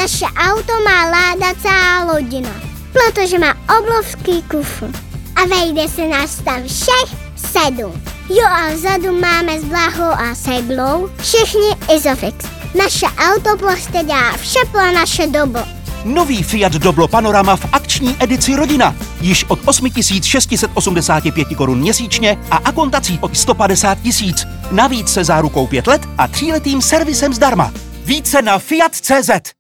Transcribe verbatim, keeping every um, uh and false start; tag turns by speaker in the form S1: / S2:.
S1: Naše auto má láda celá rodina, protože má obrovský kufr. A vejde se nás tam všech sedm. Jo a vzadu máme s Blahou a Seglou všichni Isofix. Naše auto prostě dělá vše pro naše dobro.
S2: Nový Fiat Doblo Panorama v akční edici Rodina. Již od osm tisíc šest set osmdesát pět korun měsíčně a akontací od sto padesát tisíc. Navíc se zárukou pět let a tříletým servisem zdarma. Více na fiat tečka cé zet.